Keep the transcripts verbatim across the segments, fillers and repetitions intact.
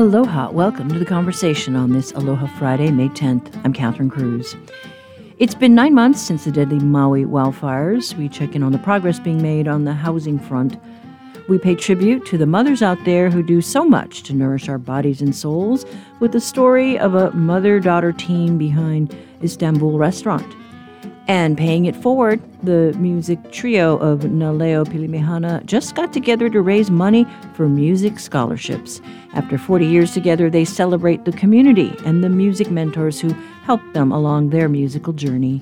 Aloha. Welcome to the conversation on this Aloha Friday, May tenth. I'm Catherine Cruz. It's been nine months since the deadly Maui wildfires. We check in on the progress being made on the housing front. We pay tribute to the mothers out there who do so much to nourish our bodies and souls with the story of a mother-daughter team behind Istanbul Restaurant. And paying it forward, the music trio of Naleo Pilimehana just got together to raise money for music scholarships. After forty years together, they celebrate the community and the music mentors who helped them along their musical journey.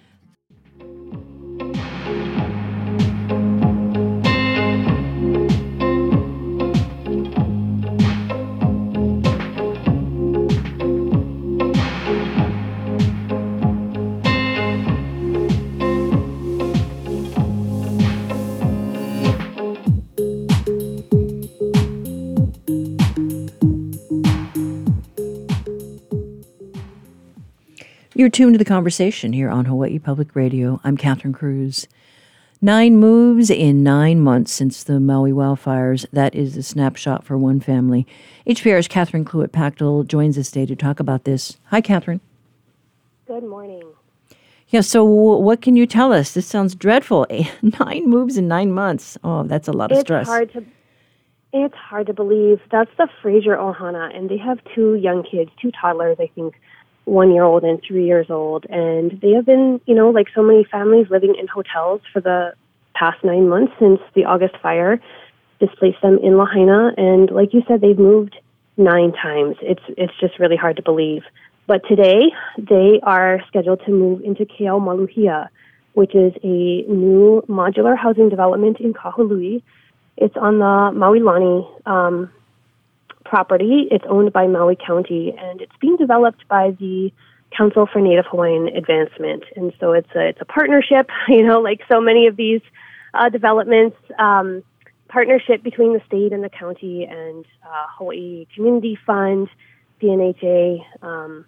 You're tuned to the conversation here on Hawaii Public Radio. I'm Catherine Cruz. Nine moves in nine months since the Maui wildfires. That is a snapshot for one family. H P R's Catherine Cluett-Pachtel joins us today to talk about this. Hi, Catherine. Good morning. Yeah, so what can you tell us? This sounds dreadful. Nine moves in nine months. Oh, that's a lot of it's stress. Hard to, it's hard to believe. That's the Fraser Ohana, and they have two young kids, two toddlers, I think, one-year-old and three years old, and they have been, you know, like so many families, living in hotels for the past nine months since the August fire displaced them in Lahaina. And like you said, they've moved nine times. It's it's just really hard to believe. But today, they are scheduled to move into Keaumaluhia, which is a new modular housing development in Kahului. It's on the Maui Lani um property. It's owned by Maui County, and it's being developed by the Council for Native Hawaiian Advancement. And so it's a it's a partnership, you know, like so many of these uh, developments, um, partnership between the state and the county and uh, Hawaii Community Fund, P N H A. Um,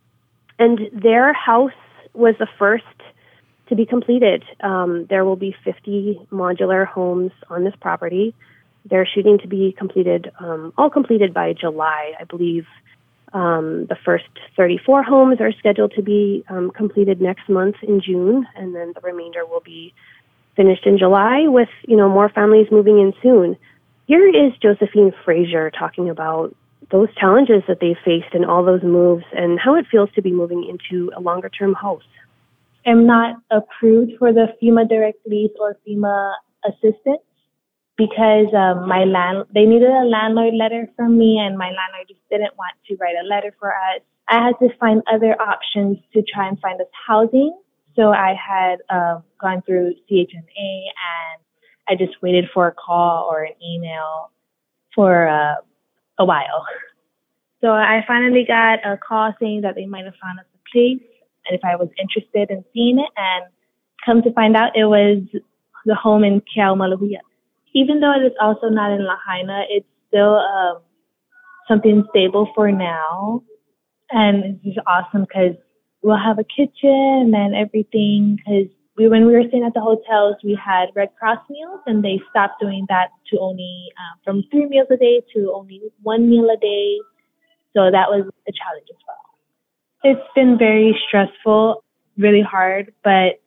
and their house was the first to be completed. Um, there will be fifty modular homes on this property. They're shooting to be completed, um, all completed by July, I believe. Um, the first thirty-four homes are scheduled to be um, completed next month in June, and then the remainder will be finished in July with, you know, more families moving in soon. Here is Josephine Fraser talking about those challenges that they faced in all those moves and how it feels to be moving into a longer-term house. I'm not approved for the FEMA direct lease or FEMA assistance, because um, my land, they needed a landlord letter from me, and my landlord just didn't want to write a letter for us. I had to find other options to try and find us housing. So I had uh, gone through C H N A, and I just waited for a call or an email for uh, a while. So I finally got a call saying that they might have found us a place, and if I was interested in seeing it, and come to find out it was the home in Keaumaluhia. Even though it is also not in Lahaina, it's still um, something stable for now. And it's just awesome because we'll have a kitchen and everything. Because we, when we were staying at the hotels, we had Red Cross meals, and they stopped doing that to only uh, from three meals a day to only one meal a day. So that was a challenge as well. It's been very stressful, really hard, but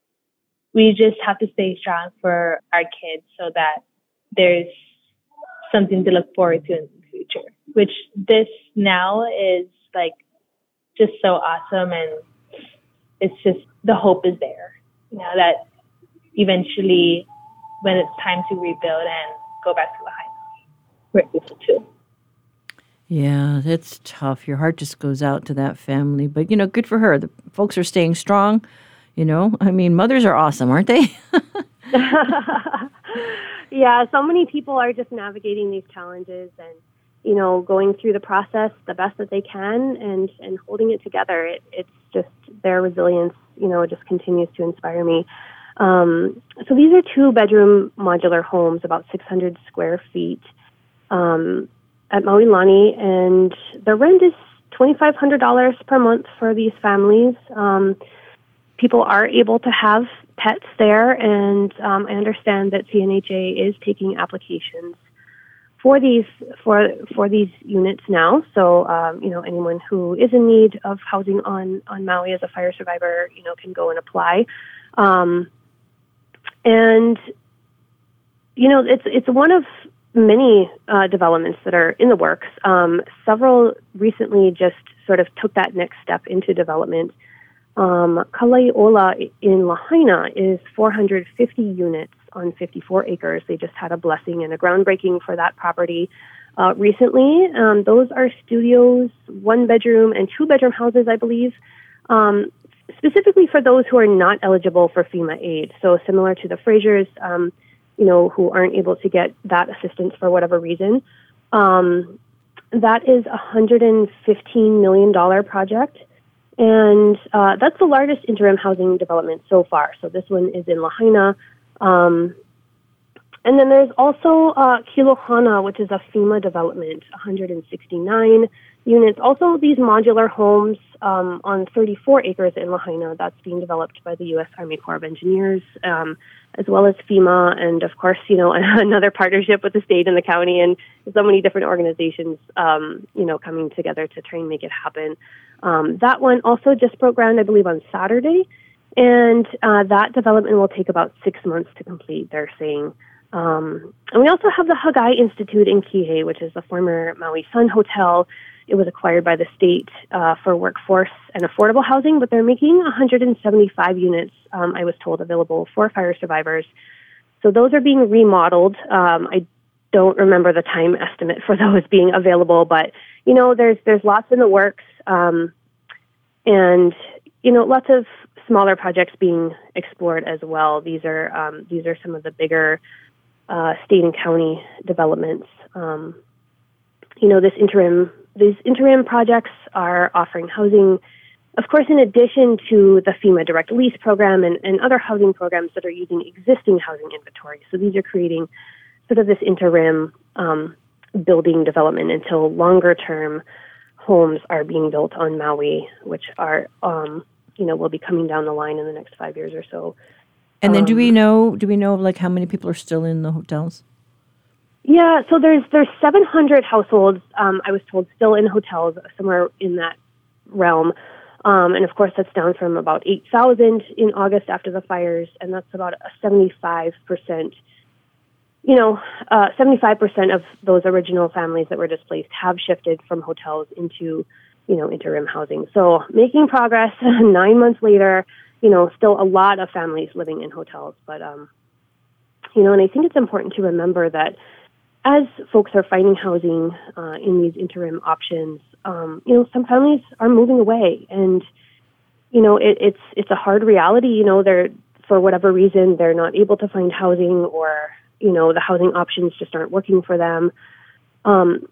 we just have to stay strong for our kids so that there's something to look forward to in the future, which this now is like just so awesome. And it's just, the hope is there, you know, that eventually when it's time to rebuild and go back to Lahaina, we're able to. Yeah, that's tough. Your heart just goes out to that family. But, you know, good for her. The folks are staying strong. You know, I mean, mothers are awesome, aren't they? Yeah, so many people are just navigating these challenges and, you know, going through the process the best that they can and, and holding it together. It, it's just their resilience, you know, just continues to inspire me. Um, so these are two-bedroom modular homes, about six hundred square feet um, at Maui Lani, and the rent is twenty-five hundred dollars per month for these families. Um, people are able to have pets there, and um, I understand that C N H A is taking applications for these for for these units now. So um, you know, anyone who is in need of housing on on Maui as a fire survivor, you know, can go and apply. Um, and you know, it's it's one of many uh, developments that are in the works. Um, several recently just sort of took that next step into development. Um, Kalai'ola in Lahaina is four hundred fifty units on fifty-four acres. They just had a blessing and a groundbreaking for that property uh, recently. Um, those are studios, one bedroom and two bedroom houses, I believe, um, specifically for those who are not eligible for FEMA aid. So similar to the Frasers, um, you know, who aren't able to get that assistance for whatever reason. Um, that is a one hundred fifteen million dollars project. And uh, that's the largest interim housing development so far. So this one is in Lahaina. Um, and then there's also uh, Kilohana, which is a FEMA development, one hundred sixty-nine units. Also, these modular homes um, on thirty-four acres in Lahaina, that's being developed by the U S Army Corps of Engineers, um, as well as FEMA, and of course, you know, another partnership with the state and the county, and so many different organizations, um, you know, coming together to try and make it happen. Um, that one also just broke ground, I believe, on Saturday, and uh, that development will take about six months to complete, they're saying. Um, and we also have the Hagai Institute in Kihei, which is the former Maui Sun Hotel. It was acquired by the state uh, for workforce and affordable housing, but they're making one hundred seventy-five units, um, I was told, available for fire survivors. So those are being remodeled. Um, I don't remember the time estimate for those being available, but, you know, there's there's lots in the works, um, and, you know, lots of smaller projects being explored as well. These are um, these are some of the bigger uh, state and county developments. Um, you know, this interim these interim projects are offering housing, of course, in addition to the FEMA Direct Lease Program and, and other housing programs that are using existing housing inventory. So these are creating sort of this interim um, building development until longer-term homes are being built on Maui, which are, um, you know, will be coming down the line in the next five years or so. And then, um, do we know? Do we know like how many people are still in the hotels? Yeah, so there's there's seven hundred households, um, I was told, still in hotels, somewhere in that realm. Um, and of course, that's down from about eight thousand in August after the fires, and that's about a seventy-five percent, you know, uh, seventy-five percent of those original families that were displaced have shifted from hotels into, you know, interim housing. So making progress nine months later, you know, still a lot of families living in hotels. But, um, you know, and I think it's important to remember that as folks are finding housing uh, in these interim options, um, you know, some families are moving away, and you know, it, it's it's a hard reality. You know, they're for whatever reason they're not able to find housing, or you know, the housing options just aren't working for them. Um,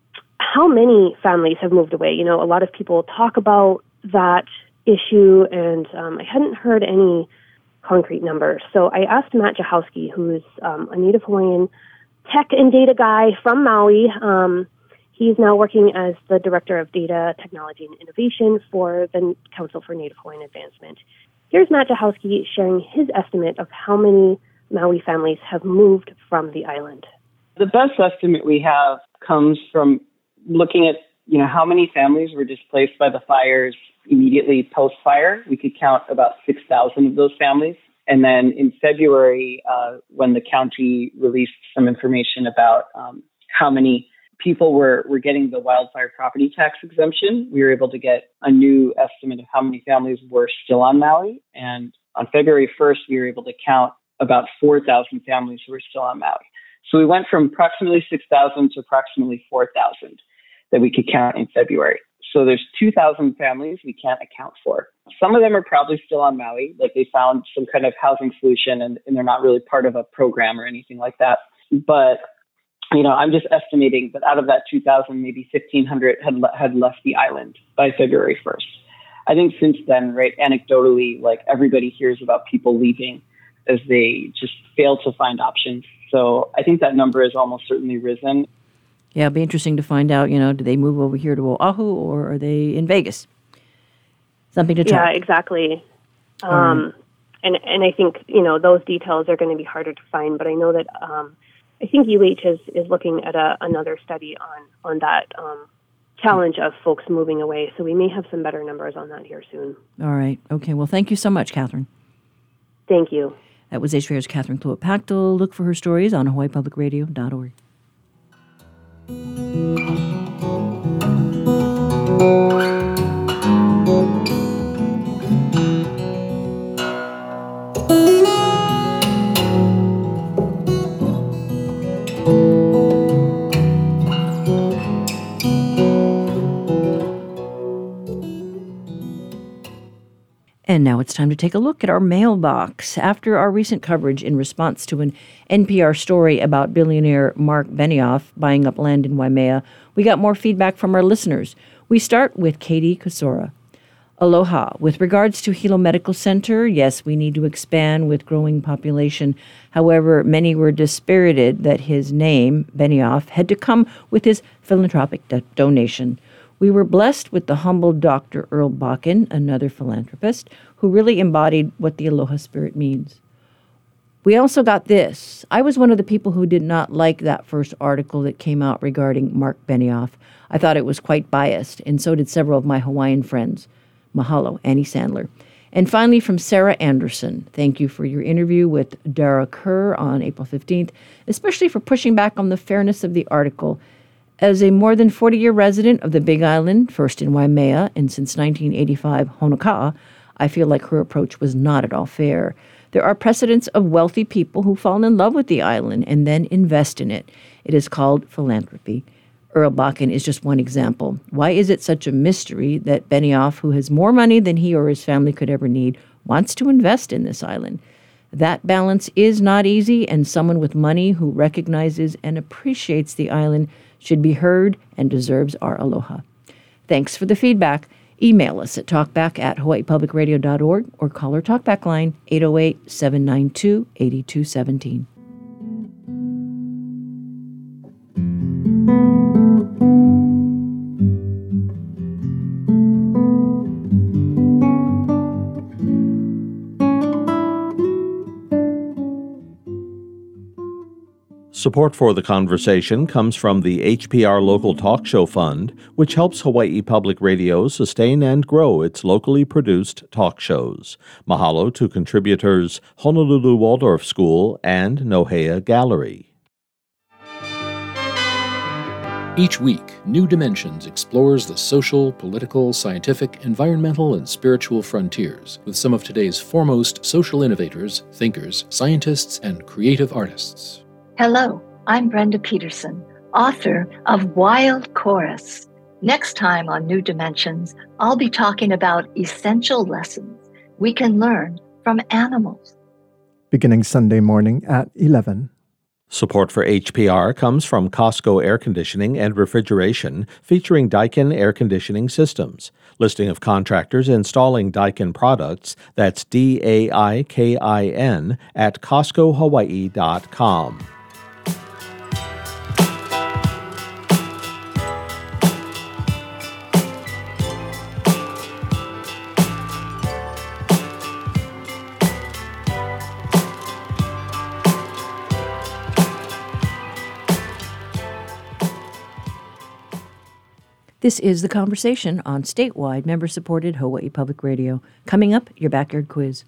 how many families have moved away? You know, a lot of people talk about that issue, and um, I hadn't heard any concrete numbers. So I asked Matt Jahowski, who's um, a Native Hawaiian tech and data guy from Maui. Um, he's now working as the Director of Data, Technology, and Innovation for the Council for Native Hawaiian Advancement. Here's Matt Jahowski sharing his estimate of how many Maui families have moved from the island. The best estimate we have comes from looking at, you know, how many families were displaced by the fires immediately post-fire. We could count about six thousand of those families. And then in February, uh, when the county released some information about um, how many people were, were getting the wildfire property tax exemption, we were able to get a new estimate of how many families were still on Maui. And on February first, we were able to count about four thousand families who were still on Maui. So we went from approximately six thousand to approximately four thousand that we could count in February. So there's two thousand families we can't account for. Some of them are probably still on Maui, like they found some kind of housing solution and, and they're not really part of a program or anything like that. But, you know, I'm just estimating that out of that two thousand, maybe fifteen hundred had, le- had left the island by February first. I think since then, right, anecdotally, like everybody hears about people leaving as they just fail to find options. So I think that number has almost certainly risen. Yeah, it'll be interesting to find out, you know, do they move over here to Oahu or are they in Vegas? Something to track. Yeah, exactly. Um, and, and I think, you know, those details are going to be harder to find, but I know that um, I think U H is, is looking at a, another study on, on that um, challenge of folks moving away. So we may have some better numbers on that here soon. All right. Okay. Well, thank you so much, Catherine. Thank you. That was H P R's Catherine Cluett-Pachtel. Look for her stories on Hawaii Public Radio dot org. And now it's time to take a look at our mailbox. After our recent coverage in response to an N P R story about billionaire Mark Benioff buying up land in Waimea, we got more feedback from our listeners. We start with Katie Kosora. Aloha. With regards to Hilo Medical Center, yes, we need to expand with growing population. However, many were dispirited that his name, Benioff, had to come with his philanthropic do- donation. We were blessed with the humble Doctor Earl Bakken, another philanthropist, who really embodied what the Aloha spirit means. We also got this. I was one of the people who did not like that first article that came out regarding Mark Benioff. I thought it was quite biased, and so did several of my Hawaiian friends. Mahalo, Annie Sandler. And finally, from Sarah Anderson, thank you for your interview with Dara Kerr on April fifteenth, especially for pushing back on the fairness of the article. As a more than forty-year resident of the Big Island, first in Waimea and since nineteen eighty-five Honoka'a, I feel like her approach was not at all fair. There are precedents of wealthy people who fall in love with the island and then invest in it. It is called philanthropy. Earl Bakken is just one example. Why is it such a mystery that Benioff, who has more money than he or his family could ever need, wants to invest in this island? That balance is not easy, and someone with money who recognizes and appreciates the island should be heard and deserves our aloha. Thanks for the feedback. Email us at talkback at hawaii public radio dot org or call our talkback line eight oh eight, seven nine two, eight two one seven. Support for the conversation comes from the H P R Local Talk Show Fund, which helps Hawaii Public Radio sustain and grow its locally produced talk shows. Mahalo to contributors Honolulu Waldorf School and Nohea Gallery. Each week, New Dimensions explores the social, political, scientific, environmental, and spiritual frontiers with some of today's foremost social innovators, thinkers, scientists, and creative artists. Hello, I'm Brenda Peterson, author of Wild Chorus. Next time on New Dimensions, I'll be talking about essential lessons we can learn from animals. Beginning Sunday morning at eleven. Support for H P R comes from Costco Air Conditioning and Refrigeration, featuring Daikin Air Conditioning Systems. Listing of contractors installing Daikin products, that's D A I K I N, at costco hawaii dot com. This is The Conversation on statewide, member-supported Hawaii Public Radio. Coming up, your backyard quiz.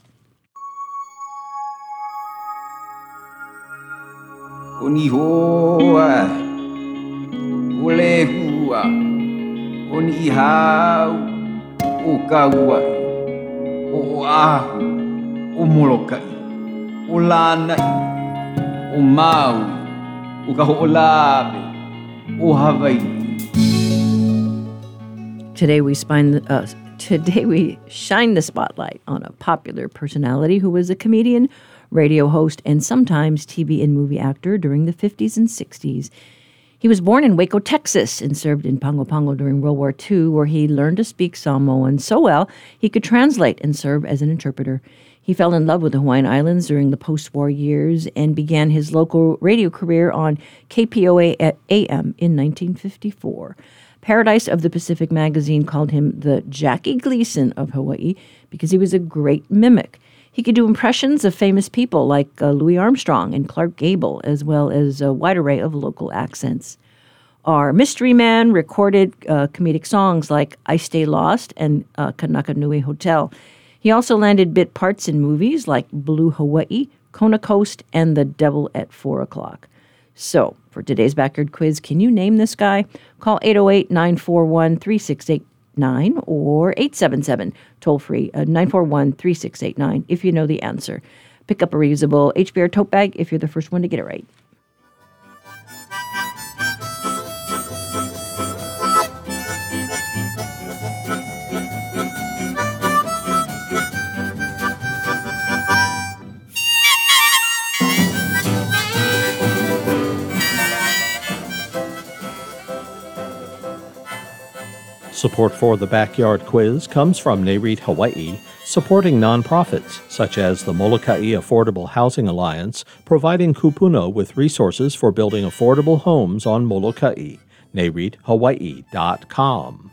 Oni hoa, ole hua, oni hau, o kaua, o ahu, o molokai, o lanai, o maui, o kaho'olawe, o Hawaii. Today we spine, uh, today we shine the spotlight on a popular personality who was a comedian, radio host, and sometimes T V and movie actor during the fifties and sixties. He was born in Waco, Texas, and served in Pago Pago during World War Two, where he learned to speak Samoan so well he could translate and serve as an interpreter. He fell in love with the Hawaiian Islands during the post-war years and began his local radio career on K P O A A M in nineteen fifty-four. Paradise of the Pacific magazine called him the Jackie Gleason of Hawaii because he was a great mimic. He could do impressions of famous people like uh, Louis Armstrong and Clark Gable, as well as a wide array of local accents. Our mystery man recorded uh, comedic songs like I Stay Lost and uh, Kanaka Nui Hotel. He also landed bit parts in movies like Blue Hawaii, Kona Coast, and The Devil at Four O'Clock. So, for today's Backyard Quiz, can you name this guy? Call eight oh eight, nine four one, three six eight nine or eight seven seven, toll free, uh, nine four one, three six eight nine if you know the answer. Pick up a reusable H B R tote bag if you're the first one to get it right. Support for the Backyard Quiz comes from NAREIT Hawaii, supporting nonprofits such as the Molokai Affordable Housing Alliance, providing Kupuno with resources for building affordable homes on Molokai. nareit hawaii dot com.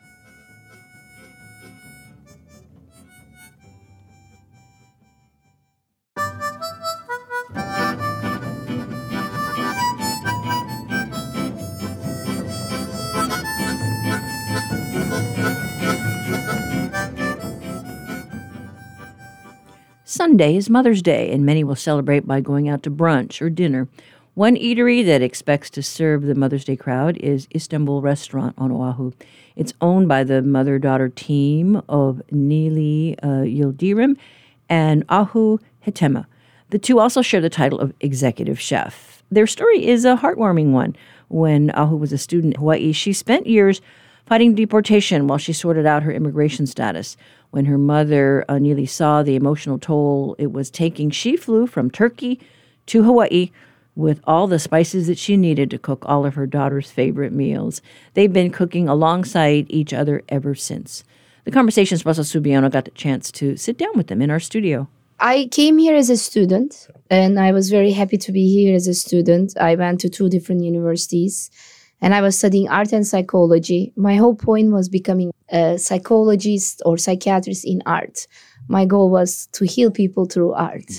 Sunday is Mother's Day, and many will celebrate by going out to brunch or dinner. One eatery that expects to serve the Mother's Day crowd is Istanbul Restaurant on Oahu. It's owned by the mother-daughter team of Nili uh, Yildirim and Ahu Hetema. The two also share the title of executive chef. Their story is a heartwarming one. When Ahu was a student in Hawaii, she spent years fighting deportation while she sorted out her immigration status. When her mother, uh, Neely, saw the emotional toll it was taking, she flew from Turkey to Hawaii with all the spices that she needed to cook all of her daughter's favorite meals. They've been cooking alongside each other ever since. The Conversation's Russell Subiano got the chance to sit down with them in our studio. I came here as a student, and I was very happy to be here as a student. I went to two different universities, and I was studying art and psychology. My whole point was becoming a psychologist or psychiatrist in art. My goal was to heal people through art.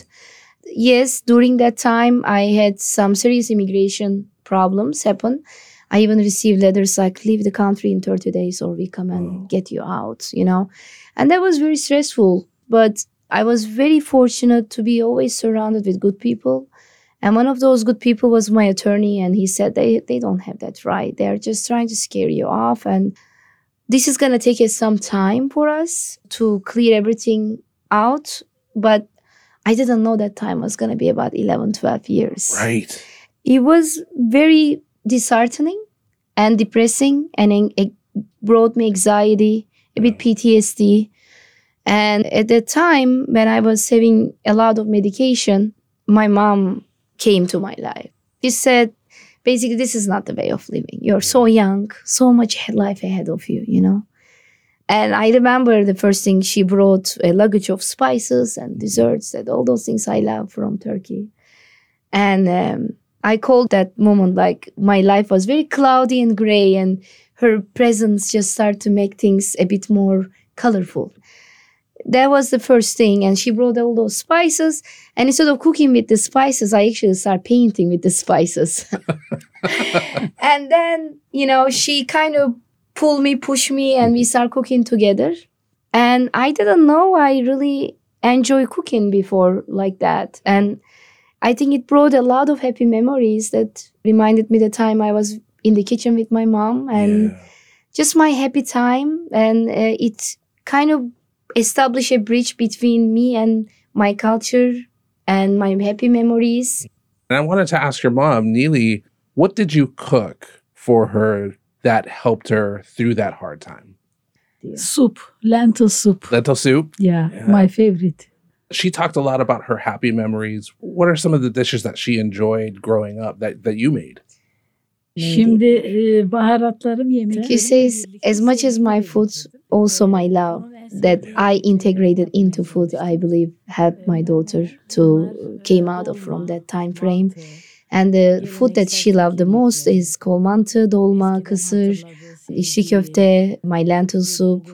Yes, during that time, I had some serious immigration problems happen. I even received letters like, leave the country in thirty days or we come and oh. get you out, you know. And that was very stressful. But I was very fortunate to be always surrounded with good people. And one of those good people was my attorney, and he said, they, they don't have that right. They're just trying to scare you off. And this is going to take us some time for us to clear everything out. But I didn't know that time was going to be about eleven, twelve years. Right. It was very disheartening and depressing, and it brought me anxiety, a bit P T S D. And at that time, when I was having a lot of medication, my mom came to my life. She said, basically, this is not the way of living. You're so young, so much life ahead of you, you know. And I remember the first thing she brought a luggage of spices and desserts, and all those things I love from Turkey. And um, I called that moment like my life was very cloudy and gray, and her presence just started to make things a bit more colorful. That was the first thing. And she brought all those spices. And instead of cooking with the spices, I actually started painting with the spices. And then, you know, she kind of pulled me, pushed me, and we started cooking together. And I didn't know I really enjoy cooking before like that. And I think it brought a lot of happy memories that reminded me the time I was in the kitchen with my mom, and yeah. just my happy time. And uh, it kind of established a bridge between me and my culture and my happy memories. And I wanted to ask your mom, Neely, what did you cook for her that helped her through that hard time? Soup, lentil soup. Lentil soup? Yeah, yeah, my favorite. She talked a lot about her happy memories. What are some of the dishes that she enjoyed growing up that, that you made? Şimdi baharatlarım yemeklerim. He says, as much as my food, also my love that I integrated into food, I believe helped my daughter to came out of from that time frame. And the food that she loved the most is kolmantı, dolma, kısır, içli köfte, my lentil soup.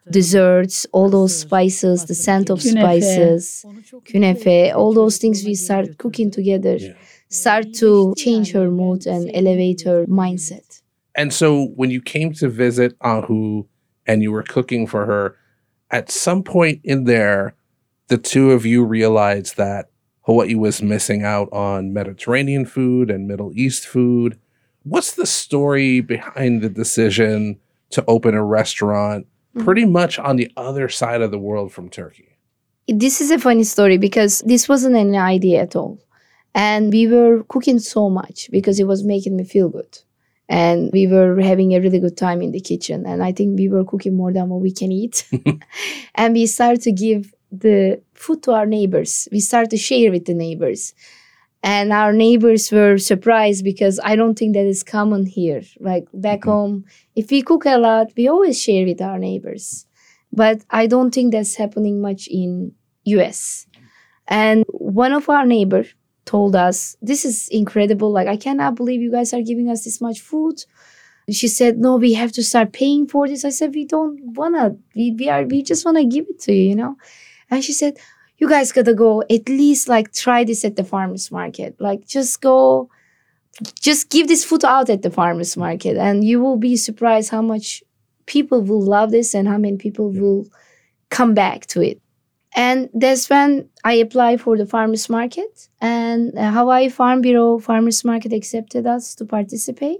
desserts, all those spices, the scent of Künefe. spices, künefe, all those things we start cooking together, start to change her mood and elevate her mindset. And so when you came to visit Ahu and you were cooking for her, at some point in there, the two of you realized that Hawaii was missing out on Mediterranean food and Middle East food. What's the story behind the decision to open a restaurant pretty much on the other side of the world from Turkey? This is a funny story because this wasn't an idea at all. And we were cooking so much because it was making me feel good. And we were having a really good time in the kitchen. And I think we were cooking more than what we can eat. And we started to give the food to our neighbors. We started to share with the neighbors. And our neighbors were surprised because I don't think that is common here. Like back home, if we cook a lot, we always share with our neighbors. But I don't think that's happening much in U S. And one of our neighbors told us, this is incredible. Like, I cannot believe you guys are giving us this much food. She said, no, we have to start paying for this. I said, we don't want to. We, we, are, we just want to give it to you, you know. And she said, you guys got to go at least like try this at the farmer's market. Like just go, just give this food out at the farmer's market. And you will be surprised how much people will love this and how many people will come back to it. And that's when I applied for the farmer's market. And Hawaii Farm Bureau Farmer's Market accepted us to participate.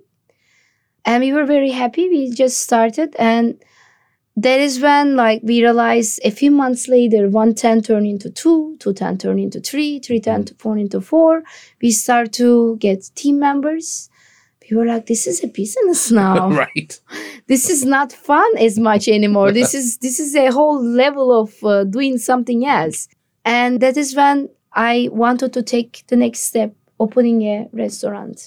And we were very happy. We just started. And that is when like we realized a few months later, one ten turned into two, two ten turned into three, three ten turned into four. We start to get team members. We were like, this is a business now. Right. This is not fun as much anymore. This is this is a whole level of uh, doing something else. And that is when I wanted to take the next step, opening a restaurant.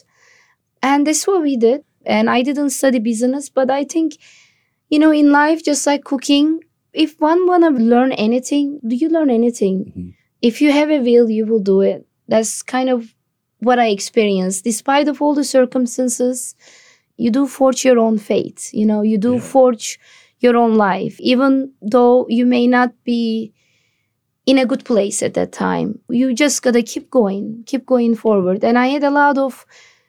And that's what we did. And I didn't study business, but I think, you know, in life, just like cooking, if one want to learn anything, do you learn anything? Mm-hmm. If you have a will, you will do it. That's kind of what I experienced. Despite of all the circumstances, you do forge your own fate. You know, you do yeah. forge your own life. Even though you may not be in a good place at that time, you just got to keep going, keep going forward. And I had a lot of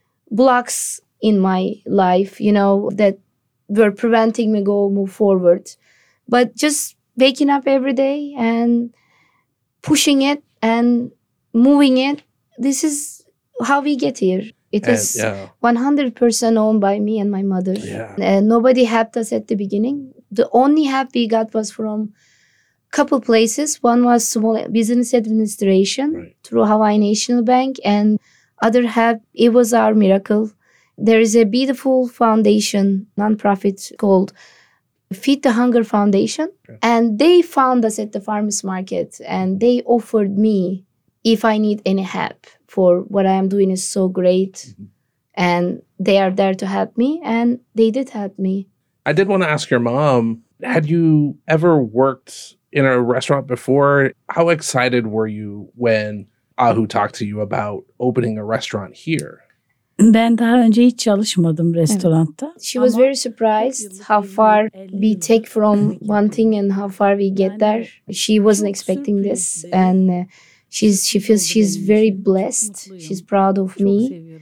blocks in my life, you know, that were preventing me go move forward. But just waking up every day and pushing it and moving it, this is how we get here. It and, is yeah. one hundred percent owned by me and my mother. Yeah. And nobody helped us at the beginning. The only help we got was from a couple places. One was Small Business Administration right. through Hawaii National Bank, and other help, it was our miracle. There is a beautiful foundation, nonprofit called Feed the Hunger Foundation. Okay. And they found us at the farmer's market and they offered me if I need any help for what I am doing is so great. Mm-hmm. And they are there to help me. And they did help me. I did want to ask your mom, had you ever worked in a restaurant before? How excited were you when Ahu talked to you about opening a restaurant here? Ben daha önce hiç çalışmadım restoranda. She was very surprised how far we take from one thing and how far we get there. She wasn't expecting this, and uh, she's she feels she's very blessed. She's proud of me,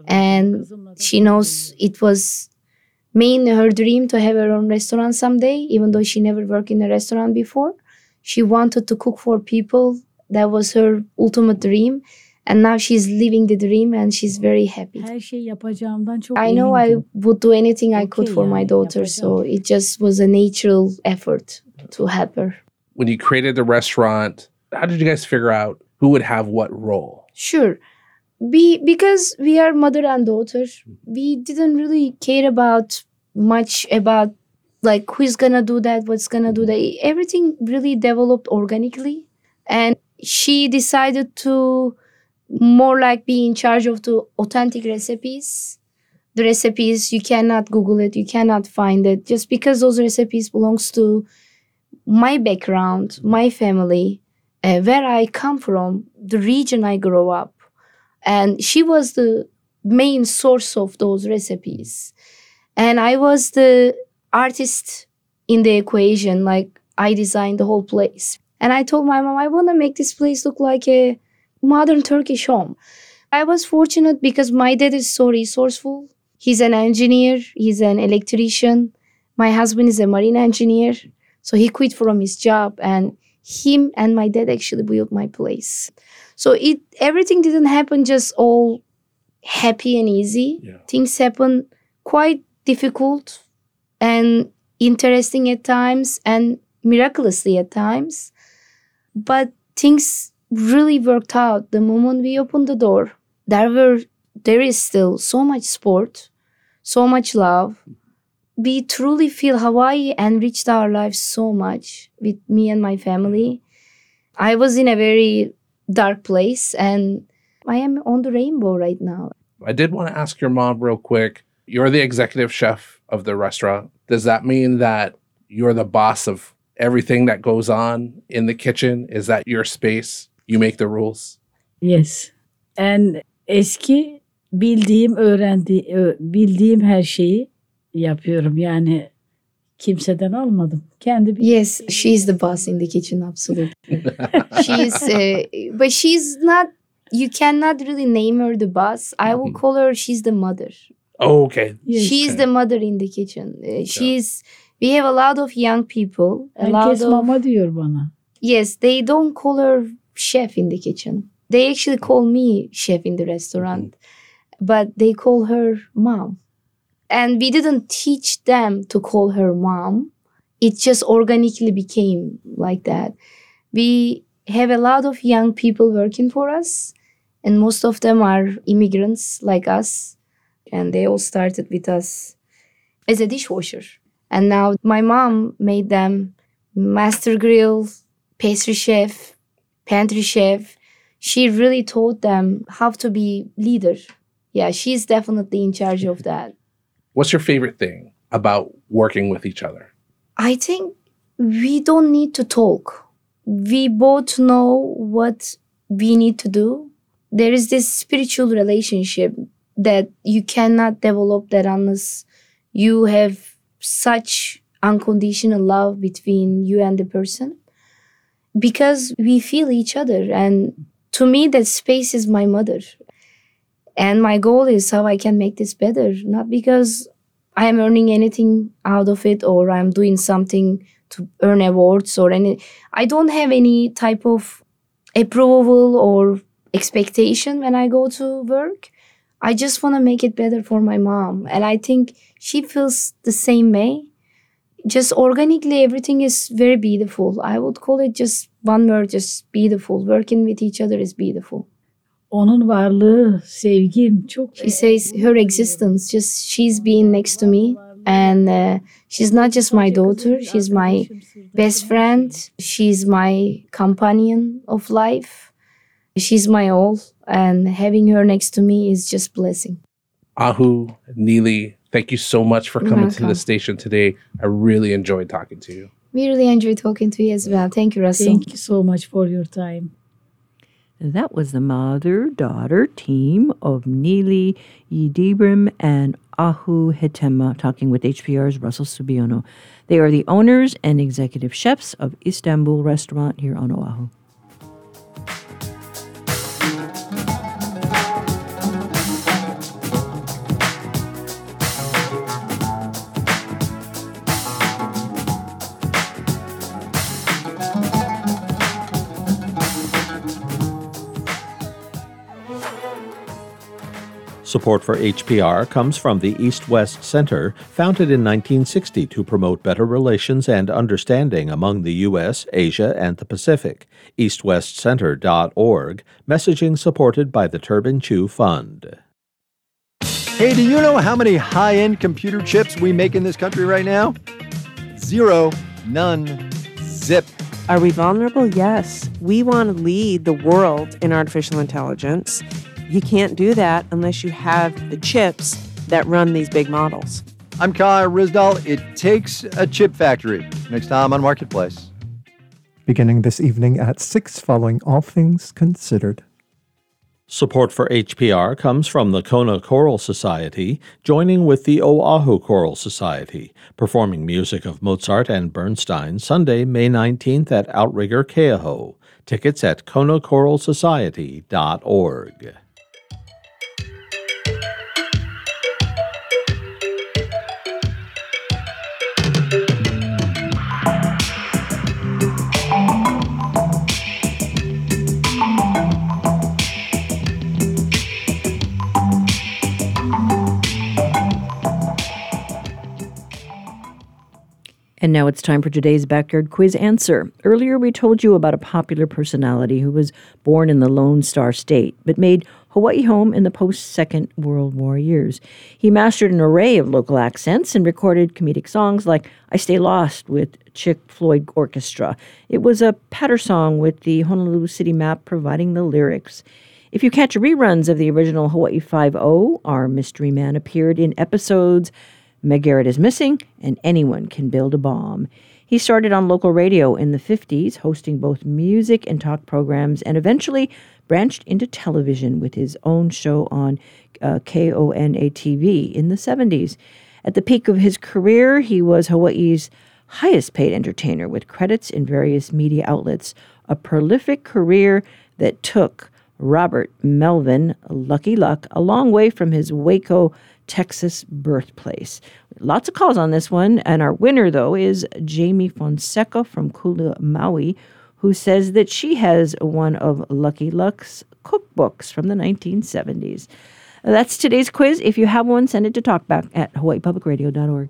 and she knows it was mainly her dream to have her own restaurant someday, even though she never worked in a restaurant before. She wanted to cook for people. That was her ultimate dream. And now she's living the dream and she's very happy. I know I would do anything I could for my daughter, so it just was a natural effort to help her. When you created the restaurant, how did you guys figure out who would have what role? Sure. We, because we are mother and daughter, we didn't really care about much about like who's gonna do that, what's gonna do that. Everything really developed organically. And she decided to more like be in charge of the authentic recipes. The recipes, you cannot Google it, you cannot find it. Just because those recipes belongs to my background, my family, uh, where I come from, the region I grew up. And she was the main source of those recipes. And I was the artist in the equation. Like, I designed the whole place. And I told my mom, I want to make this place look like a modern Turkish home. I was fortunate because my dad is so resourceful. He's an engineer. He's an electrician. My husband is a marine engineer. So he quit from his job, and him and my dad actually built my place. So it everything didn't happen just all happy and easy. Yeah. Things happen quite difficult and interesting at times and miraculously at times. But things really worked out. The moment we opened the door, there were there is still so much support, so much love. We truly feel Hawaii enriched our lives so much with me and my family. I was in a very dark place, and I am on the rainbow right now. I did want to ask your mom real quick. You're the executive chef of the restaurant. Does that mean that you're the boss of everything that goes on in the kitchen? Is that your space? You make the rules? Yes. And eski bildiğim, öğrendi, bildiğim her şeyi yapıyorum. Yani kimseden almadım. Kendi. Yes, she's the boss in the kitchen, absolutely. she's, uh, but she's not. You cannot really name her the boss. I will call her. She's the mother. Oh, okay. Yes. She's okay. the mother in the kitchen. Uh, she's. We have a lot of young people. A Herkes lot of, mama diyor bana. Yes, they don't call her chef in the kitchen. They actually call me chef in the restaurant, mm-hmm. but they call her mom. And we didn't teach them to call her mom. It just organically became like that. We have a lot of young people working for us, and most of them are immigrants like us. And they all started with us as a dishwasher. And now my mom made them master grill, pastry chef, pantry chef. She really taught them how to be leader. Yeah, she's definitely in charge of that. What's your favorite thing about working with each other? I think we don't need to talk. We both know what we need to do. There is this spiritual relationship that you cannot develop that unless you have such unconditional love between you and the person. Because we feel each other. And to me, that space is my mother. And my goal is how I can make this better. Not because I am earning anything out of it or I'm doing something to earn awards or any. I don't have any type of approval or expectation when I go to work. I just want to make it better for my mom. And I think she feels the same way. Just organically, everything is very beautiful. I would call it just one word, just beautiful. Working with each other is beautiful. Onun varlığı, sevgim çok. She says her existence, just she's being next to me. And uh, she's not just my daughter, she's my best friend. She's my companion of life. She's my all. And having her next to me is just blessing. Ahu, Neely, thank you so much for coming to the station today. I really enjoyed talking to you. We really enjoyed talking to you as well. Thank you, Russell. Thank you so much for your time. That was the mother-daughter team of Neely Yildirim and Ahu Hetema talking with H P R's Russell Subiono. They are the owners and executive chefs of Istanbul Restaurant here on Oahu. Support for H P R comes from the East-West Center, founded in nineteen sixty to promote better relations and understanding among the U S, Asia, and the Pacific. east west center dot org, messaging supported by the Turban Chew Fund. Hey, do you know how many high-end computer chips we make in this country right now? Zero. None. Zip. Are we vulnerable? Yes. We want to lead the world in artificial intelligence. You can't do that unless you have the chips that run these big models. I'm Kai Rizdal. It takes a chip factory. Next time on Marketplace. Beginning this evening at six following All Things Considered. Support for H P R comes from the Kona Choral Society, joining with the Oahu Choral Society, performing music of Mozart and Bernstein Sunday, May nineteenth at Outrigger Keauhou. Tickets at kona choral society dot org. And now it's time for today's Backyard Quiz answer. Earlier, we told you about a popular personality who was born in the Lone Star State, but made Hawaii home in the post-Second World War years. He mastered an array of local accents and recorded comedic songs like I Stay Lost with Chick Floyd Orchestra. It was a patter song with the Honolulu City map providing the lyrics. If you catch reruns of the original Hawaii Five-O, our mystery man appeared in episodes Meg Garrett is Missing, and Anyone Can Build a Bomb. He started on local radio in the fifties, hosting both music and talk programs, and eventually branched into television with his own show on uh, K O N A T V in the seventies. At the peak of his career, he was Hawaii's highest-paid entertainer with credits in various media outlets, a prolific career that took Robert Melvin Lucky Luck a long way from his Waco, Texas birthplace. Lots of calls on this one, and our winner, though, is Jamie Fonseca from Kula, Maui, who says that she has one of Lucky Luck's cookbooks from the nineteen seventies. That's today's quiz. If you have one, send it to talkback at hawaii public radio dot org.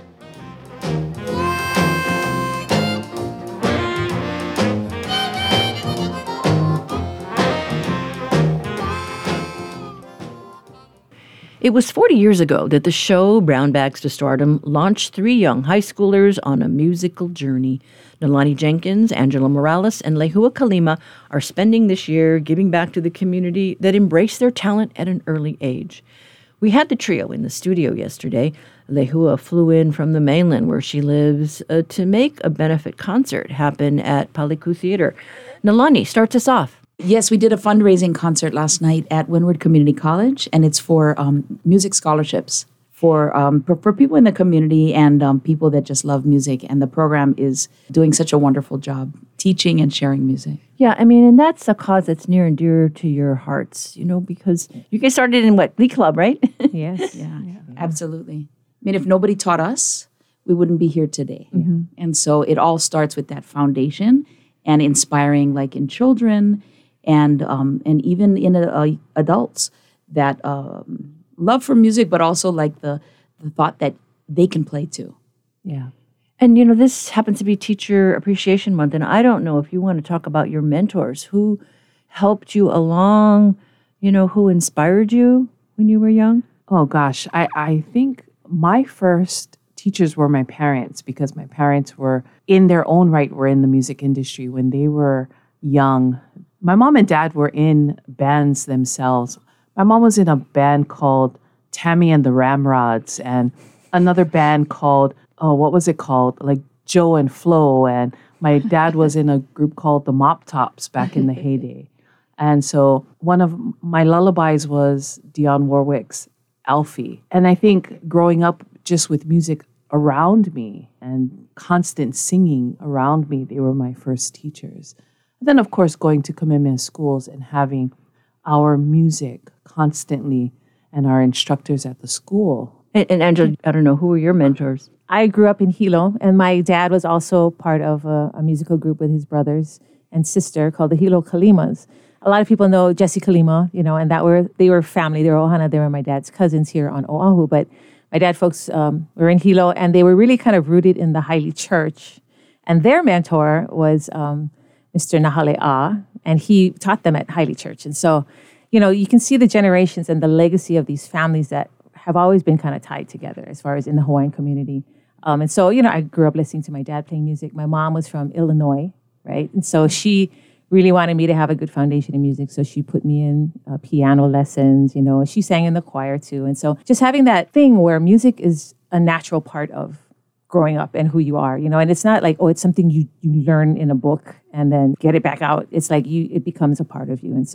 It was forty years ago that the show Brown Bags to Stardom launched three young high schoolers on a musical journey. Nalani Jenkins, Angela Morales, and Lehua Kalima are spending this year giving back to the community that embraced their talent at an early age. We had the trio in the studio yesterday. Lehua flew in from the mainland where she lives uh, to make a benefit concert happen at Paliku Theater. Nalani starts us off. Yes, we did a fundraising concert last night at Windward Community College, and it's for um, music scholarships for, um, for for people in the community and um, people that just love music. And the program is doing such a wonderful job teaching and sharing music. Yeah, I mean, and that's a cause that's near and dear to your hearts, you know, because you guys started in what, Glee Club, right? Yes, yeah, yeah, absolutely. I mean, if nobody taught us, we wouldn't be here today. Mm-hmm. And so it all starts with that foundation and inspiring, like in children, and um, and even in uh, adults, that um, love for music, but also like the, the thought that they can play too. Yeah. And, you know, this happens to be Teacher Appreciation Month, and I don't know if you want to talk about your mentors, who helped you along, you know, who inspired you when you were young? Oh, gosh. I, I think my first teachers were my parents, because my parents were, in their own right, were in the music industry when they were young. My mom and dad were in bands themselves. My mom was in a band called Tammy and the Ramrods, and another band called, oh, what was it called? Like Joe and Flo. And my dad was in a group called the Mop Tops back in the heyday. And so one of my lullabies was Dionne Warwick's Alfie. And I think growing up just with music around me and constant singing around me, they were my first teachers. Then, of course, going to Kamehameha schools and having our music constantly and our instructors at the school. And, and Angela, I don't know, who were your mentors? I grew up in Hilo, and my dad was also part of a, a musical group with his brothers and sister called the Hilo Kalimas. A lot of people know Jesse Kalima, you know, and that were they were family. They were Ohana. They were my dad's cousins here on Oahu. But my dad folks um, were in Hilo, and they were really kind of rooted in the Haile Church. And their mentor was Um, Mister Nahale'a, and he taught them at Haile Church. And so, you know, you can see the generations and the legacy of these families that have always been kind of tied together as far as in the Hawaiian community. Um, and so, you know, I grew up listening to my dad playing music. My mom was from Illinois, right? And so she really wanted me to have a good foundation in music. So she put me in uh, piano lessons, you know, she sang in the choir too. And so just having that thing where music is a natural part of growing up and who you are, you know, and it's not like, oh, it's something you, you learn in a book and then get it back out. It's like you, it becomes a part of you. And so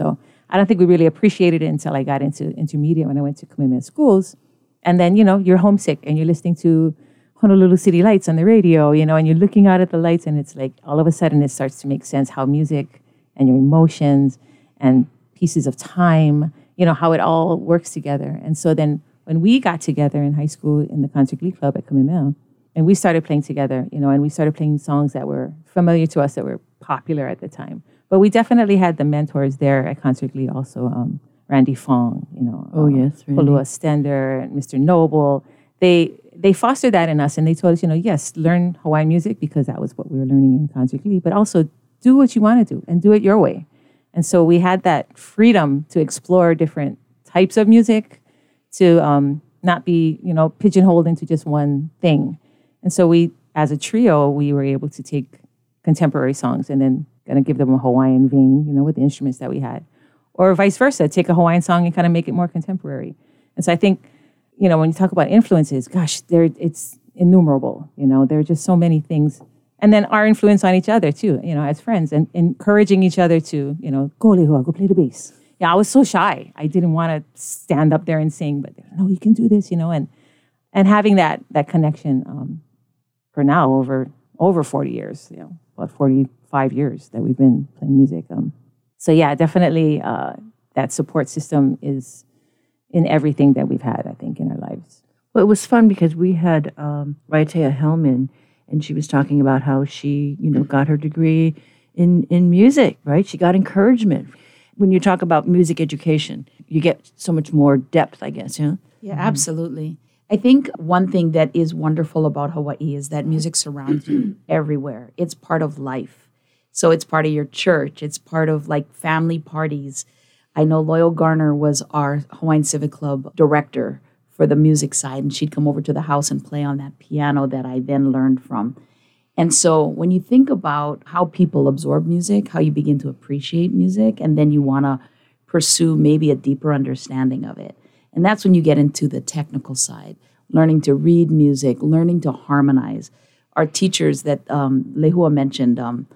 I don't think we really appreciated it until I got into intermediate when I went to Kamehameha schools. And then, you know, you're homesick and you're listening to Honolulu City Lights on the radio, you know, and you're looking out at the lights and it's like all of a sudden it starts to make sense how music and your emotions and pieces of time, you know, how it all works together. And so then when we got together in high school in the Concert Glee Club at Kamehameha, and we started playing together, you know, and we started playing songs that were familiar to us, that were popular at the time. But we definitely had the mentors there at Concert Glee also, um, Randy Fong, you know. Oh, um, yes, Randy. Polua Stender and Mister Noble. They they fostered that in us, and they told us, you know, yes, learn Hawaiian music because that was what we were learning in Concert Glee, but also do what you want to do and do it your way. And so we had that freedom to explore different types of music, to um, not be, you know, pigeonholed into just one thing. And so we, as a trio, we were able to take contemporary songs and then kind of give them a Hawaiian vein, you know, with the instruments that we had. Or vice versa, take a Hawaiian song and kind of make it more contemporary. And so I think, you know, when you talk about influences, gosh, there it's innumerable. You know, there are just so many things. And then our influence on each other too, you know, as friends, and encouraging each other to, you know, go lehua, go play the bass. Yeah, I was so shy. I didn't want to stand up there and sing, but no, you can do this, you know, and and having that that connection um, for now over over forty years, you know, about forty-five years that we've been playing music. Um, so yeah, definitely uh, that support system is in everything that we've had, I think, in our lives. Well, it was fun because we had um, Raitea Hellman, and she was talking about how she, you know, got her degree in, in music, right? She got encouragement. When you talk about music education, you get so much more depth, I guess, yeah? Yeah, absolutely. I think one thing that is wonderful about Hawaii is that music surrounds you everywhere. It's part of life. So it's part of your church. It's part of like family parties. I know Loyal Garner was our Hawaiian Civic Club director for the music side, and she'd come over to the house and play on that piano that I then learned from. And so when you think about how people absorb music, how you begin to appreciate music, and then you want to pursue maybe a deeper understanding of it. And that's when you get into the technical side, learning to read music, learning to harmonize. Our teachers that um, Lehua mentioned, um,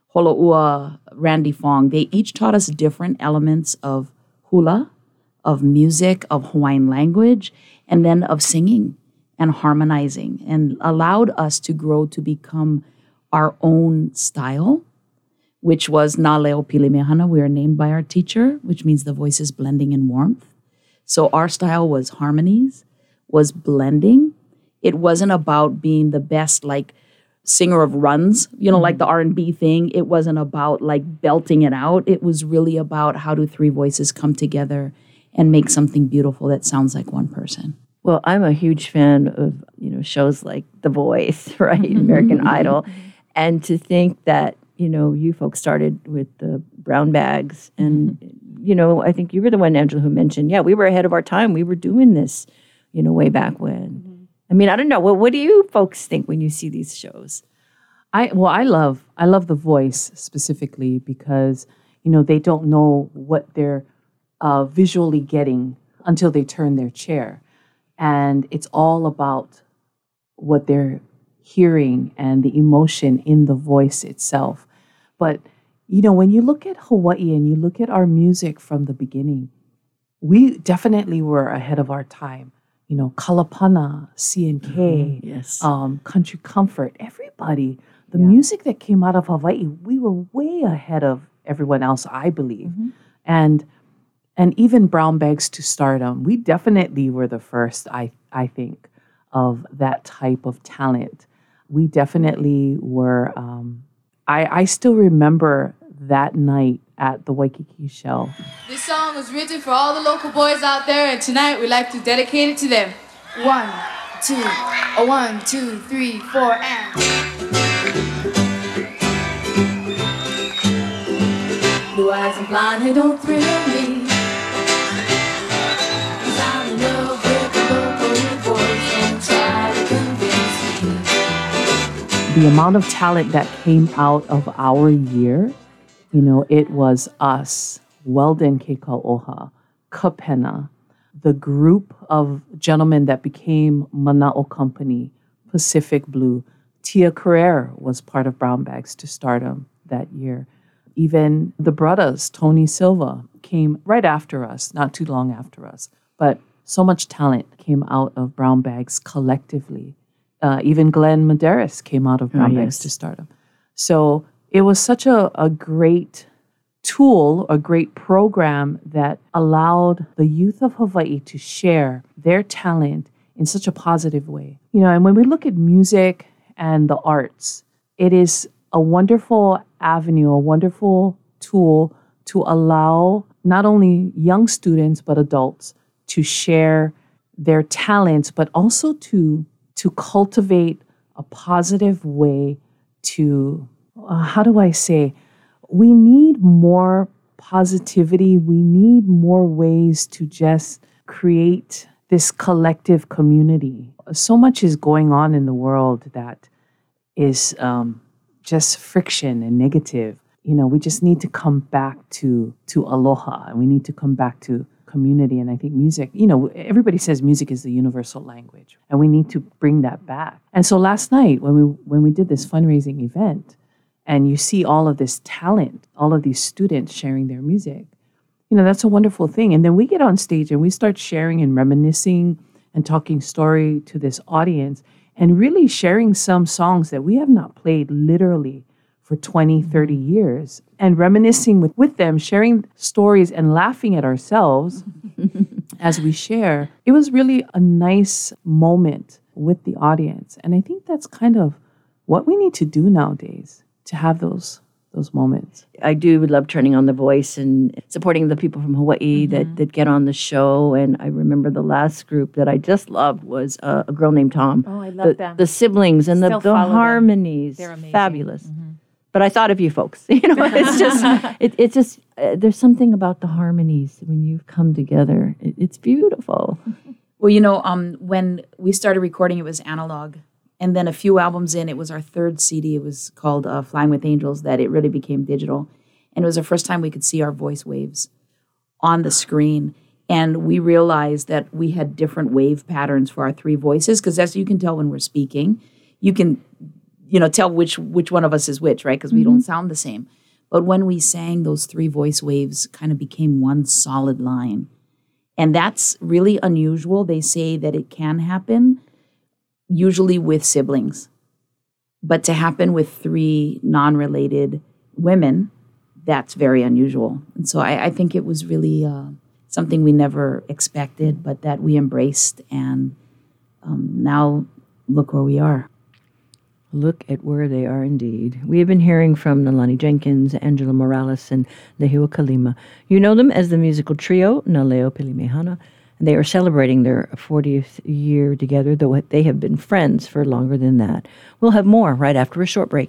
Holoua, Randy Fong, they each taught us different elements of hula, of music, of Hawaiian language, and then of singing and harmonizing, and allowed us to grow to become our own style, which was Na Leo Pili Mehana. We were named by our teacher, which means the voices blending in warmth. So our style was harmonies, was blending. It wasn't about being the best, like, singer of runs, you know, mm-hmm. like the R and B thing. It wasn't about, like, belting it out. It was really about how do three voices come together and make something beautiful that sounds like one person. Well, I'm a huge fan of, you know, shows like The Voice, right? American Idol. And to think that, you know, you folks started with the brown bags. And, mm-hmm. you know, I think you were the one, Angela, who mentioned, yeah, we were ahead of our time. We were doing this, you know, way back when. Mm-hmm. I mean, I don't know. Well, what do you folks think when you see these shows? I well, I love I love The Voice specifically because, you know, they don't know what they're uh, visually getting until they turn their chair. And it's all about what they're hearing and the emotion in the voice itself. But, you know, when you look at Hawaii and you look at our music from the beginning, we definitely were ahead of our time. You know, Kalapana, C and K, mm-hmm. yes. um, Country Comfort, everybody. The yeah. music that came out of Hawaii, we were way ahead of everyone else, I believe. Mm-hmm. And And even Brown Bags to Stardom, we definitely were the first, I I think, of that type of talent. We definitely were, um, I, I still remember that night at the Waikiki Shell. This song was written for all the local boys out there, and tonight we'd like to dedicate it to them. One, two, a one, two, three, four, and... Blue eyes and blonde hair don't thrill me. The amount of talent that came out of our year, you know, it was us, Weldon Kekau'oha, Kapena, the group of gentlemen that became Mana'o Company, Pacific Blue. Tia Carrere was part of Brown Bags to Stardom that year. Even the brothers, Tony Silva, came right after us, not too long after us. But so much talent came out of Brown Bags collectively. Uh, even Glenn Medeiros came out of Brown Oh, Bags yes. to Stardom. So it was such a, a great tool, a great program that allowed the youth of Hawaii to share their talent in such a positive way. You know, and when we look at music and the arts, it is a wonderful avenue, a wonderful tool to allow not only young students but adults to share their talents, but also to to cultivate a positive way to, uh, how do I say, we need more positivity. We need more ways to just create this collective community. So much is going on in the world that is um, just friction and negative. You know, we just need to come back to to aloha, and we need to come back to community. And I think music, you know, everybody says music is the universal language, and we need to bring that back. And so last night when we when we did this fundraising event, and you see all of this talent, all of these students sharing their music, you know, that's a wonderful thing. And then we get on stage and we start sharing and reminiscing and talking story to this audience, and really sharing some songs that we have not played literally for twenty, thirty years, and reminiscing with, with them, sharing stories and laughing at ourselves as we share. It was really a nice moment with the audience. And I think that's kind of what we need to do nowadays, to have those those moments. I do love turning on The Voice and supporting the people from Hawaii Mm-hmm. that, that get on the show. And I remember the last group that I just loved was uh, a girl named Tom. Oh, I love the, them. The siblings and the, Still the follow them. harmonies. They're amazing. Fabulous. But I thought of you folks. You know, it's just, it, it's just, uh, there's something about the harmonies when you've come together. It, it's beautiful. Well, you know, um, when we started recording, it was analog. And then a few albums in, it was our third C D. It was called uh, Flying with Angels, that it really became digital. And it was the first time we could see our voice waves on the screen. And we realized that we had different wave patterns for our three voices, because as you can tell when we're speaking, you can, you know, tell which which one of us is which, right? Because we Mm-hmm. don't sound the same. But when we sang, those three voice waves kind of became one solid line. And that's really unusual. They say that it can happen, usually with siblings. But to happen with three non-related women, that's very unusual. And so I, I think it was really uh, something we never expected, but that we embraced. And um, now look where we are. Look at where they are indeed. We have been hearing from Nalani Jenkins, Angela Morales, and Lehua Kalima. You know them as the musical trio, Naleo Pilimehana. They are celebrating their fortieth year together, though they have been friends for longer than that. We'll have more right after a short break.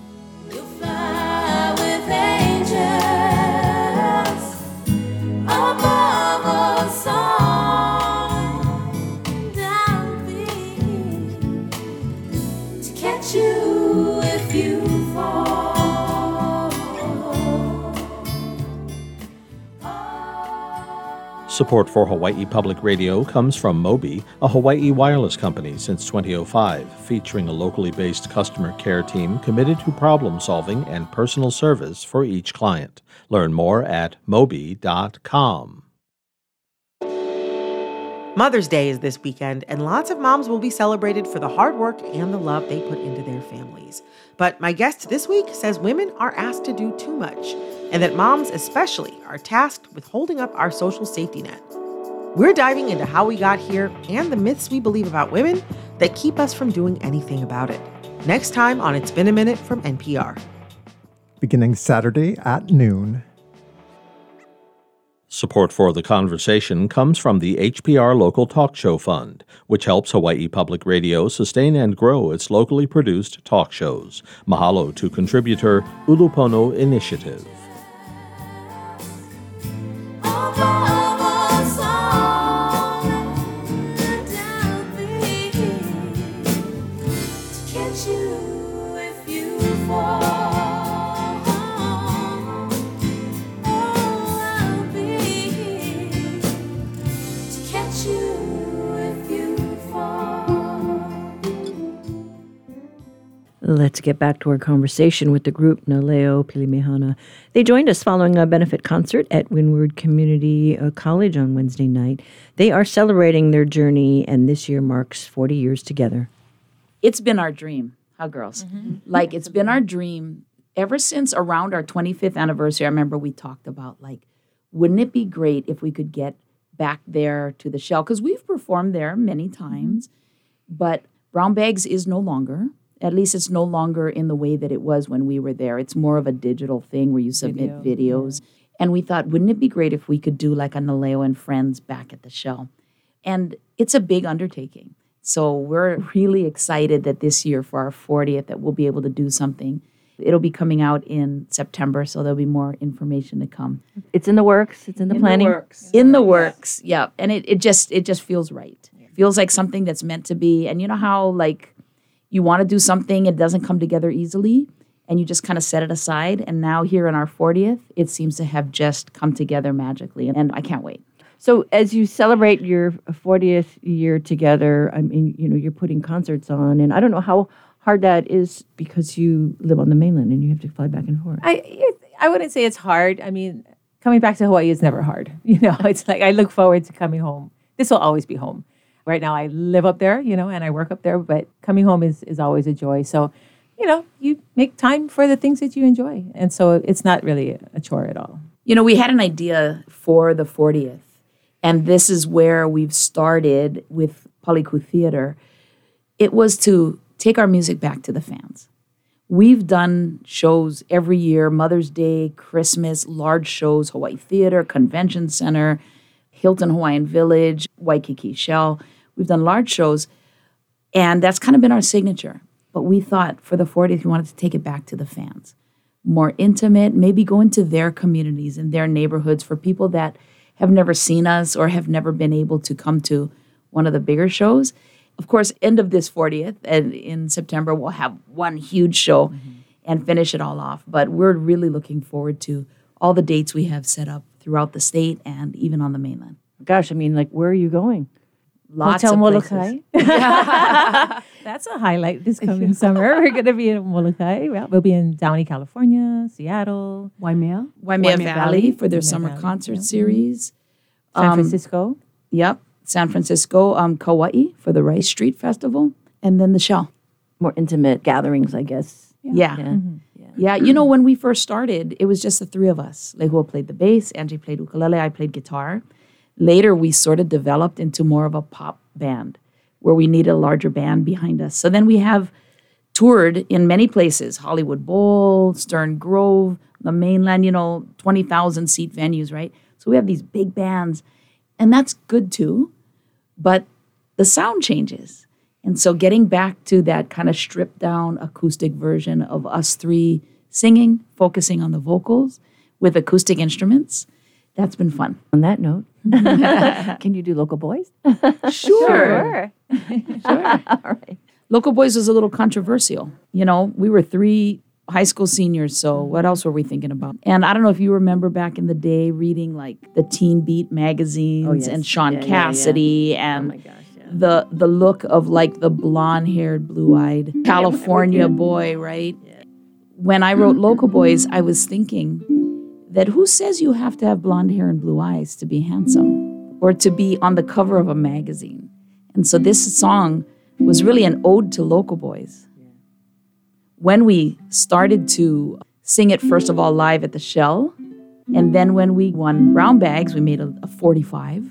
Support for Hawaii Public Radio comes from Mobi, a Hawaii wireless company since twenty oh five, featuring a locally based customer care team committed to problem solving and personal service for each client. Learn more at mobi dot com. Mother's Day is this weekend, and lots of moms will be celebrated for the hard work and the love they put into their families. But my guest this week says women are asked to do too much, and that moms especially are tasked with holding up our social safety net. We're diving into how we got here and the myths we believe about women that keep us from doing anything about it. Next time on It's Been a Minute from N P R. Beginning Saturday at noon. Support for the conversation comes from the H P R Local Talk Show Fund, which helps Hawaii Public Radio sustain and grow its locally produced talk shows. Mahalo to contributor Ulupono Initiative. Let's get back to our conversation with the group Naleo Pilimehana. They joined us following a benefit concert at Windward Community uh, College on Wednesday night. They are celebrating their journey, and this year marks forty years together. It's been our dream, huh, girls? Mm-hmm. Like, it's been our dream ever since around our twenty-fifth anniversary. I remember we talked about, like, wouldn't it be great if we could get back there to the Shell? Because we've performed there many times, mm-hmm. but Brown Bags is no longer. At least it's no longer in the way that it was when we were there. It's more of a digital thing where you submit Video. videos. Yeah. And we thought, wouldn't it be great if we could do like a Naleo and Friends back at the Shell? And it's a big undertaking. So we're really excited that this year for our fortieth that we'll be able to do something. It'll be coming out in September, so there'll be more information to come. It's in the works. It's in the in planning. The works. In the works, yeah. And it, it just it just feels right. It feels like something that's meant to be. And you know how, like, you want to do something, it doesn't come together easily, and you just kind of set it aside. And now here in our fortieth, it seems to have just come together magically, and I can't wait. So as you celebrate your fortieth year together, I mean, you know, you're putting concerts on, and I don't know how hard that is because you live on the mainland and you have to fly back and forth. I it, I wouldn't say it's hard. I mean, coming back to Hawaii is never hard. You know, it's like I look forward to coming home. This will always be home. Right now, I live up there, you know, and I work up there, but coming home is, is always a joy. So, you know, you make time for the things that you enjoy. And so it's not really a chore at all. You know, we had an idea for the fortieth, and this is where we've started with Paliku Theater. It was to take our music back to the fans. We've done shows every year, Mother's Day, Christmas, large shows, Hawaii Theater, Convention Center, Hilton Hawaiian Village, Waikiki Shell. We've done large shows, and that's kind of been our signature. But we thought for the fortieth, we wanted to take it back to the fans. More intimate, maybe go into their communities and their neighborhoods for people that have never seen us or have never been able to come to one of the bigger shows. Of course, end of this fortieth, and in September, we'll have one huge show mm-hmm. and finish it all off. But we're really looking forward to all the dates we have set up throughout the state and even on the mainland. Gosh, I mean, like, where are you going? Lots Hotel of Molokai. That's a highlight this coming summer. We're going to be in Molokai. We'll be in Downey, California, Seattle, Waimea, Waimea, Waimea Valley, Valley for their Waimea summer Valley. concert yeah. series. San Francisco. Um, yep, San Francisco. Um, Kauai for the Rice Street Festival, and then the Shell. More intimate gatherings, I guess. Yeah. Yeah. Yeah. Mm-hmm. yeah. yeah. You know, when we first started, it was just the three of us. Lehua played the bass, Angie played ukulele, I played guitar. Later, we sort of developed into more of a pop band where we needed a larger band behind us. So then we have toured in many places, Hollywood Bowl, Stern Grove, the mainland, you know, twenty thousand seat venues, right? So we have these big bands, and that's good too, but the sound changes. And so getting back to that kind of stripped down acoustic version of us three singing, focusing on the vocals with acoustic instruments, that's been fun. On that note, can you do Local Boys? Sure. Sure. Sure. All right. Local Boys was a little controversial. You know, we were three high school seniors, so what else were we thinking about? And I don't know if you remember back in the day reading like the Teen Beat magazines oh, yes. and Sean yeah, Cassidy yeah, yeah. and oh my gosh, yeah. the the look of like the blonde-haired, blue-eyed California boy, right? Yeah. When I wrote Local Boys, I was thinking that who says you have to have blonde hair and blue eyes to be handsome or to be on the cover of a magazine? And so this song was really an ode to Local Boys. When we started to sing it, first of all, live at the Shell, and then when we won Brown Bags, we made a, a forty-five.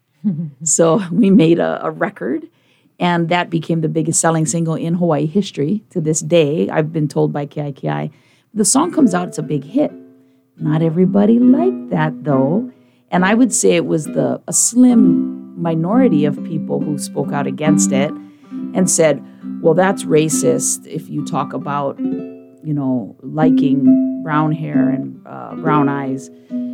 So we made a, a record, and that became the biggest selling single in Hawaii history to this day. I've been told by K I K I. The song comes out, it's a big hit. Not everybody liked that, though. And I would say it was the a slim minority of people who spoke out against it and said, well, that's racist if you talk about, you know, liking brown hair and uh, brown eyes.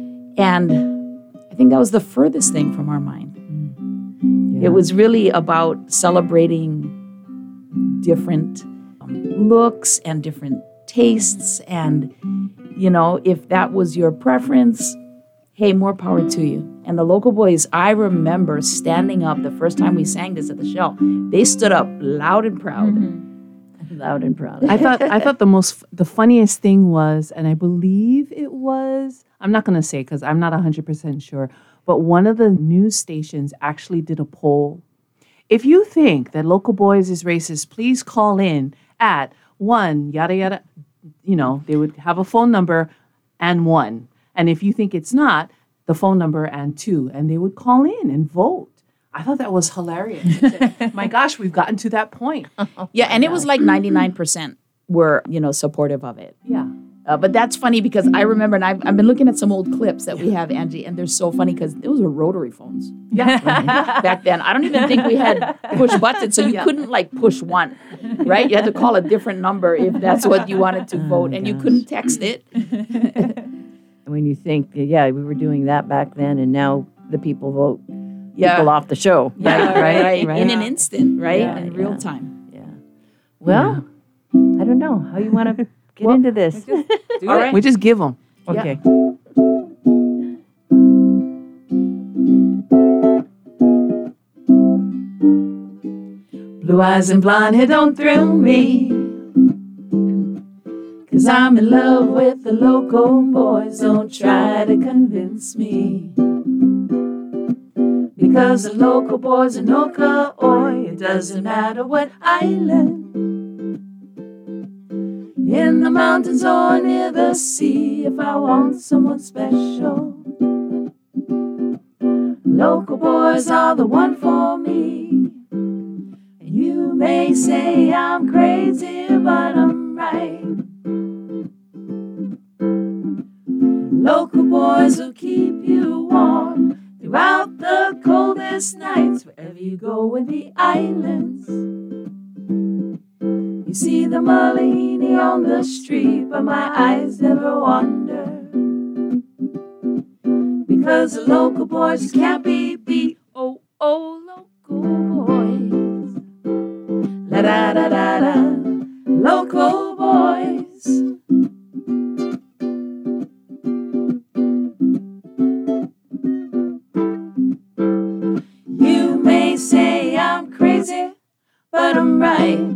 And I think that was the furthest thing from our mind. Yeah. It was really about celebrating different um, looks and different tastes. And, you know, if that was your preference, hey, more power to you. And the Local Boys, I remember standing up the first time we sang this at the Shell. They stood up loud and proud. Mm-hmm. Loud and proud. I thought I thought the most the funniest thing was, and I believe it was, I'm not going to say because I'm not one hundred percent sure, but one of the news stations actually did a poll. If you think that Local Boys is racist, please call in at one, yada, yada. You know, they would have a phone number and one. And if you think it's not, the phone number and two. And they would call in and vote. I thought that was hilarious. Said, my gosh, we've gotten to that point. Yeah, and it was like ninety-nine percent were, you know, supportive of it. Yeah. Uh, but that's funny because I remember, and I've, I've been looking at some old clips that we have, Angie, and they're so funny because those were rotary phones. Yeah. Back then. I don't even think we had push buttons, so you yeah. couldn't like push one, right? You had to call a different number if that's what you wanted to oh vote, and gosh. you couldn't text it. When you think, yeah, we were doing that back then, and now the people vote yeah. people off the show. Yeah, right, right, right, right. In an instant, right? Yeah, in yeah. real time. Yeah. Well, yeah. I don't know how you want to get well, into this. Do All right. We just give them. Okay. Yeah. Blue eyes and blonde hair don't thrill me, 'cause I'm in love with the local boys. Don't try to convince me, because the local boys are no oi. It doesn't matter what island, in the mountains or near the sea. If I want someone special, local boys are the one for me. And you may say I'm crazy, but I'm right. Local boys will keep you warm throughout the coldest nights, wherever you go in the islands. You see the Malini on the street, but my eyes never wander, because the local boys just can't be beat. Oh, oh, local boys. La da da da da. Local boys. You may say I'm crazy, but I'm right.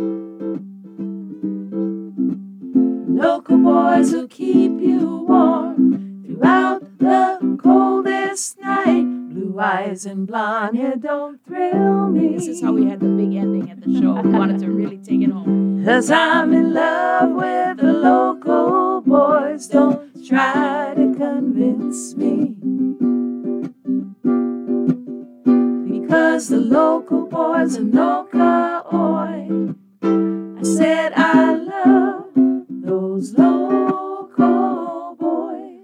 Local boys will keep you warm throughout the coldest night. Blue eyes and blonde hair don't thrill me. This is how we had the big ending at the show. We wanted to really take it home. 'Cause I'm in love with the local boys. Don't try to convince me, because the local boys are no oi. I said I love those local boys.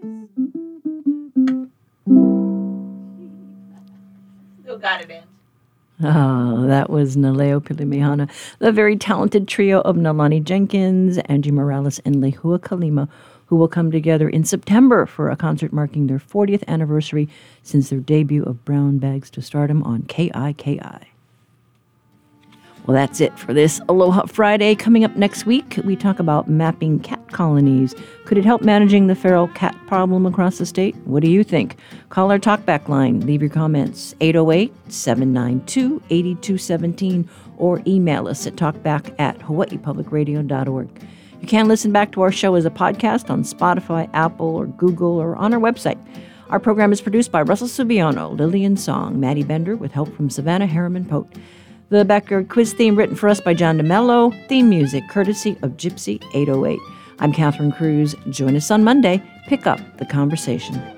Still got it, Ange. Oh, that was Naleo Pilimihana, the very talented trio of Nalani Jenkins, Angie Morales, and Lehua Kalima, who will come together in September for a concert marking their fortieth anniversary since their debut of Brown Bags to Stardom on K I K I. Well, that's it for this Aloha Friday. Coming up next week, we talk about mapping cat colonies. Could it help managing the feral cat problem across the state? What do you think? Call our talkback line. Leave your comments, eight oh eight, seven nine two, eight two one seven, or email us at talkback at hawaii public radio dot org. You can listen back to our show as a podcast on Spotify, Apple, or Google, or on our website. Our program is produced by Russell Subiano, Lillian Song, Maddie Bender, with help from Savannah Harriman-Pote. The Backyard Quiz theme written for us by John DeMello. Theme music courtesy of Gypsy eight oh eight. I'm Catherine Cruz. Join us on Monday. Pick up the conversation.